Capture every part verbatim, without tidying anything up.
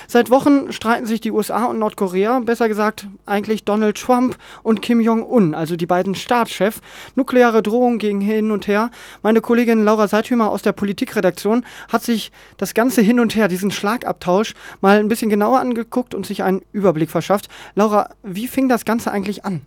Seit Wochen streiten sich die U S A und Nordkorea, besser gesagt eigentlich Donald Trump und Kim Jong-un, also die beiden Staatschefs. Nukleare Drohungen gegen hin und her. Meine Kollegin Laura Seithümer aus der Politikredaktion hat sich das ganze Hin und Her, diesen Schlagabtausch, mal ein bisschen genauer angeguckt und sich einen Überblick verschafft. Laura, wie fing das Ganze eigentlich an?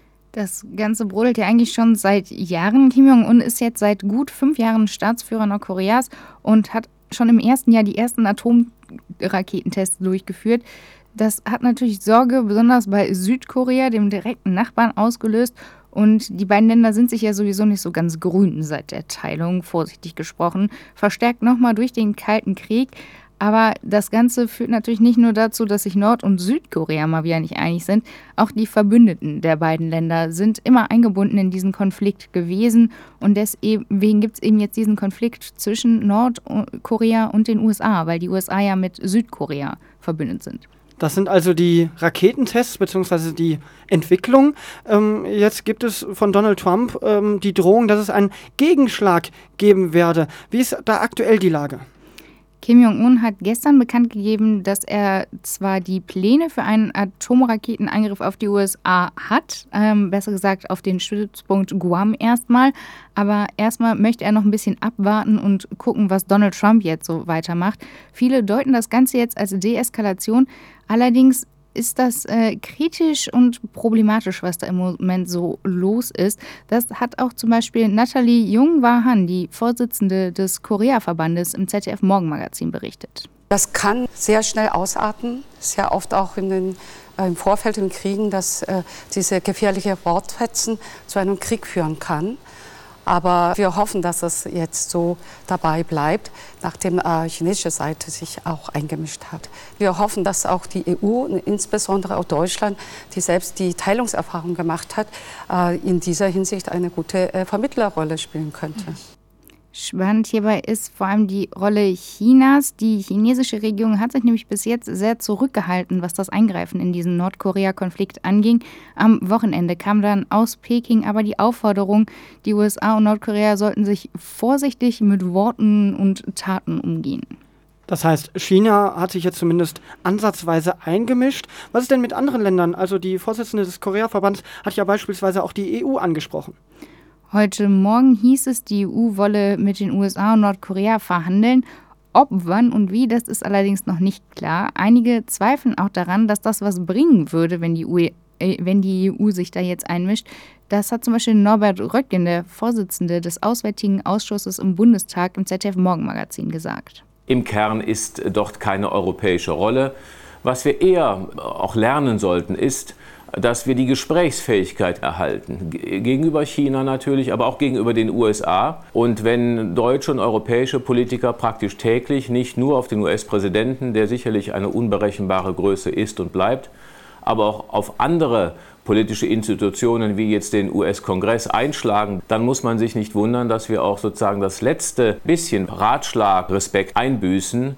Das Ganze brodelt ja eigentlich schon seit Jahren. Kim Jong-un ist jetzt seit gut fünf Jahren Staatsführer Nordkoreas und hat schon im ersten Jahr die ersten Atomraketentests durchgeführt. Das hat natürlich Sorge, besonders bei Südkorea, dem direkten Nachbarn, ausgelöst. Und die beiden Länder sind sich ja sowieso nicht so ganz grün seit der Teilung, vorsichtig gesprochen. Verstärkt nochmal durch den Kalten Krieg. Aber das Ganze führt natürlich nicht nur dazu, dass sich Nord- und Südkorea mal wieder nicht einig sind. Auch die Verbündeten der beiden Länder sind immer eingebunden in diesen Konflikt gewesen. Und deswegen gibt es eben jetzt diesen Konflikt zwischen Nordkorea und den U S A, weil die U S A ja mit Südkorea verbündet sind. Das sind also die Raketentests bzw. die Entwicklung. Ähm, jetzt gibt es von Donald Trump ähm, die Drohung, dass es einen Gegenschlag geben werde. Wie ist da aktuell die Lage? Kim Jong-un hat gestern bekannt gegeben, dass er zwar die Pläne für einen Atomraketenangriff auf die U S A hat, ähm, besser gesagt auf den Stützpunkt Guam erstmal, aber erstmal möchte er noch ein bisschen abwarten und gucken, was Donald Trump jetzt so weitermacht. Viele deuten das Ganze jetzt als Deeskalation, allerdings ist das äh, kritisch und problematisch, was da im Moment so los ist. Das hat auch zum Beispiel Nathalie Jung-Wahan, die Vorsitzende des Korea-Verbandes, im Z D F-Morgenmagazin berichtet. Das kann sehr schnell ausarten, sehr oft auch in den, äh, im Vorfeld in Kriegen, dass äh, diese gefährliche Wortfetzen zu einem Krieg führen kann. Aber wir hoffen, dass es jetzt so dabei bleibt, nachdem äh, die chinesische Seite sich auch eingemischt hat. Wir hoffen, dass auch die E U, insbesondere auch Deutschland, die selbst die Teilungserfahrung gemacht hat, äh, in dieser Hinsicht eine gute äh, Vermittlerrolle spielen könnte. Spannend hierbei ist vor allem die Rolle Chinas. Die chinesische Regierung hat sich nämlich bis jetzt sehr zurückgehalten, was das Eingreifen in diesen Nordkorea-Konflikt anging. Am Wochenende kam dann aus Peking aber die Aufforderung, die U S A und Nordkorea sollten sich vorsichtig mit Worten und Taten umgehen. Das heißt, China hat sich jetzt zumindest ansatzweise eingemischt. Was ist denn mit anderen Ländern? Also die Vorsitzende des Korea-Verbands hat ja beispielsweise auch die E U angesprochen. Heute Morgen hieß es, die E U wolle mit den U S A und Nordkorea verhandeln. Ob, wann und wie, das ist allerdings noch nicht klar. Einige zweifeln auch daran, dass das was bringen würde, wenn die, U E, äh, wenn die E U sich da jetzt einmischt. Das hat zum Beispiel Norbert Röttgen, der Vorsitzende des Auswärtigen Ausschusses im Bundestag, im Z D F-Morgenmagazin gesagt. Im Kern ist dort keine europäische Rolle. Was wir eher auch lernen sollten, ist, dass wir die Gesprächsfähigkeit erhalten, gegenüber China natürlich, aber auch gegenüber den U S A. Und wenn deutsche und europäische Politiker praktisch täglich nicht nur auf den U S-Präsidenten, der sicherlich eine unberechenbare Größe ist und bleibt, aber auch auf andere politische Institutionen wie jetzt den U S-Kongress einschlagen, dann muss man sich nicht wundern, dass wir auch sozusagen das letzte bisschen Ratschlag, Respekt einbüßen.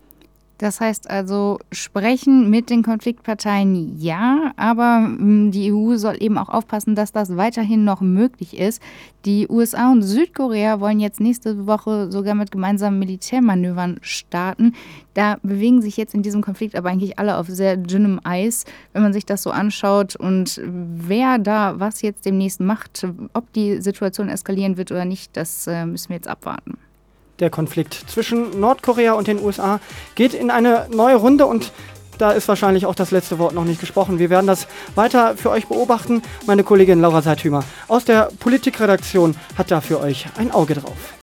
Das heißt also, sprechen mit den Konfliktparteien ja, aber die E U soll eben auch aufpassen, dass das weiterhin noch möglich ist. Die U S A und Südkorea wollen jetzt nächste Woche sogar mit gemeinsamen Militärmanövern starten. Da bewegen sich jetzt in diesem Konflikt aber eigentlich alle auf sehr dünnem Eis, wenn man sich das so anschaut. Und wer da was jetzt demnächst macht, ob die Situation eskalieren wird oder nicht, das müssen wir jetzt abwarten. Der Konflikt zwischen Nordkorea und den U S A geht in eine neue Runde und da ist wahrscheinlich auch das letzte Wort noch nicht gesprochen. Wir werden das weiter für euch beobachten. Meine Kollegin Laura Seithümer aus der Politikredaktion hat da für euch ein Auge drauf.